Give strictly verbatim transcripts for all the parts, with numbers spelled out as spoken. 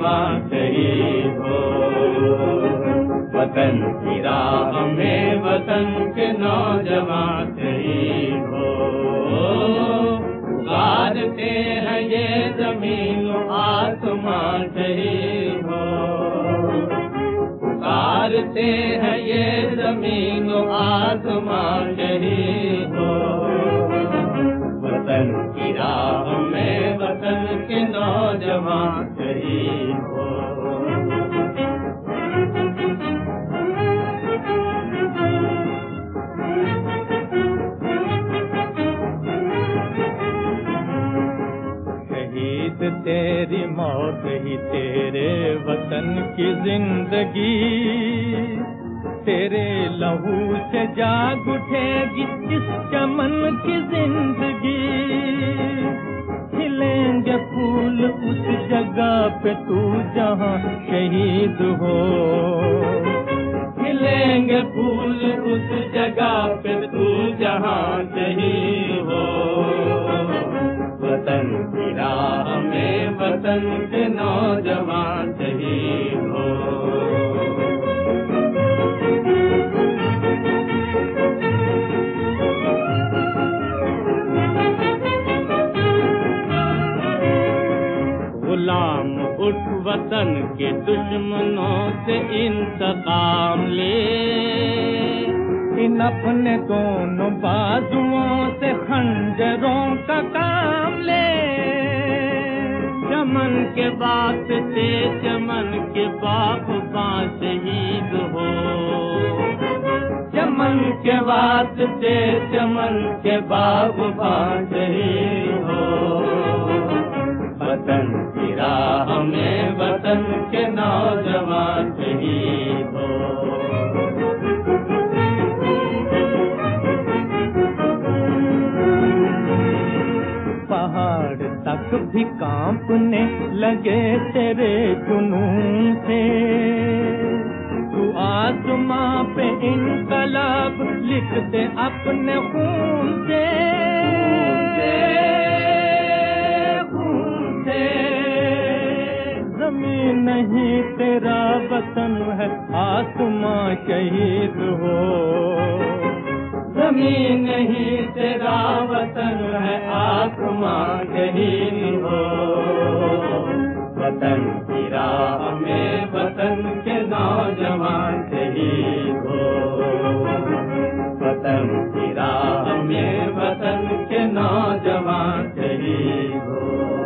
नौजवान शहीद हो। वतन की राह में वतन के नौजवान शहीद हो। पुकारते हैं ये जमीन आसमान शहीद हो। पुकारते हैं ये जमीन आसमान शहीद हो। वतन की राह में वतन के नौजवान शहीद हो। तेरी मौत ही तेरे वतन की जिंदगी, तेरे लहू से जाग उठेगी इस चमन की जिंदगी। खिलेंगे फूल उस जगह पे तू जहाँ शहीद हो। खिलेंगे फूल उस जगह पे तू जहाँ शहीद हो। वतन की राह में वतन के नौजवान शहीद हो। गुलाम उठ वतन के दुश्मनों से इंतकाम ले। इन अपने दोनों बाजुओं से खंजरों का काम ले। चमन के वास्ते चमन के बागबां शहीद हो। चमन के वास्ते चमन के बागबां शहीद हो। वतन की राह में वतन के नौजवान शहीद हो। पहाड़ तक भी कांपने लगे तेरे जुनून से। तू आसमां पे इनकलाब लिखते अपने खून से। खून से जमीन नहीं तेरा वतन है आसमां शहीद हो। जमीन नहीं तेरा वतन है आसमां शहीद हो। वतन की राह में वतन के नौजवान शहीद हो। वतन की राह में वतन के नौजवान शहीद हो।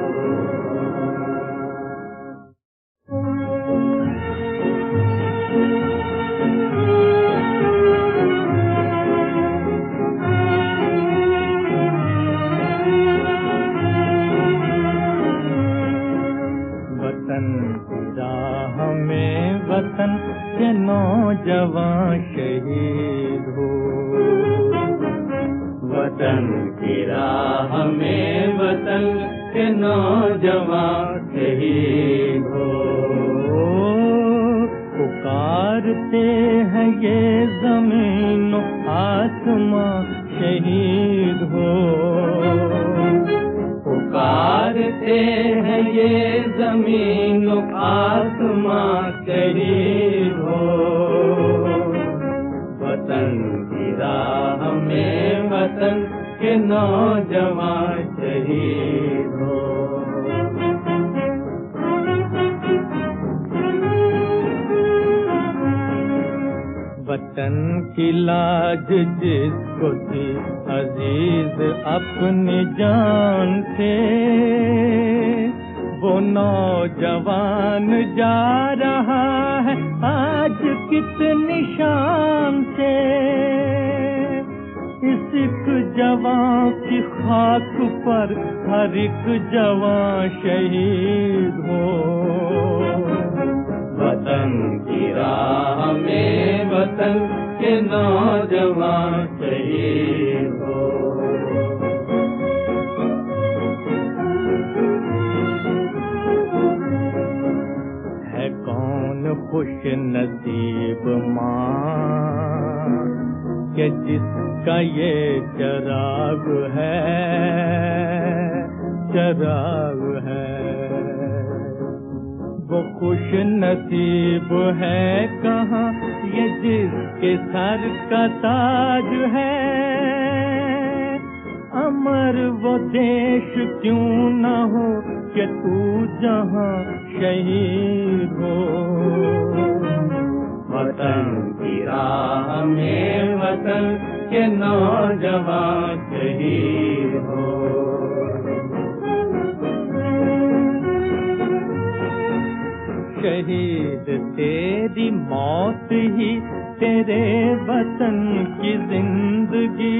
वतन के नौजवान शहीद हो। वतन की राह में वतन के नौजवान शहीद हो। पुकारते हैं ये जमीन आसमां शहीद हो। पुकारते हैं ये जमीन आसमां शहीद हो। वतन की राह में वतन के नौजवान शहीद हो। वतन की लाज जिसको थी अजीज अपनी जान से, वो नौजवान जा रहा है आज कितनी शान से। इस एक जवान की खाक पर हर एक जवान शहीद हो। वतन की राह में वतन के नौजवान शहीद हो। है कौन खुश नसीब माँ कि जिसका ये चराग है, चराग है। वो खुश नसीब है कहाँ ये जिसके सर का ताज है। अमर वो देश क्यों न हो कि तू जहाँ शहीद हो। वतन की राह में वतन के नौजवान शहीद हो। शहीद तेरी मौत ही तेरे वतन की जिंदगी,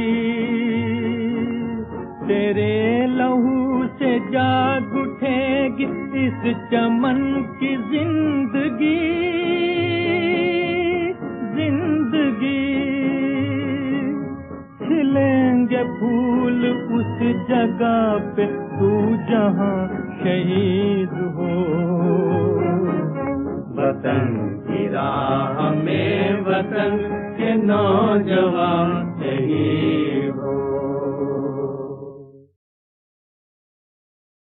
तेरे लहू से जाग उठेगी इस चमन की जिंदगी। जिंदगी खिलेंगे फूल उस जगह पे तू जहाँ शहीद हो। वतन की राह में वतन के नौजवान शहीद हो।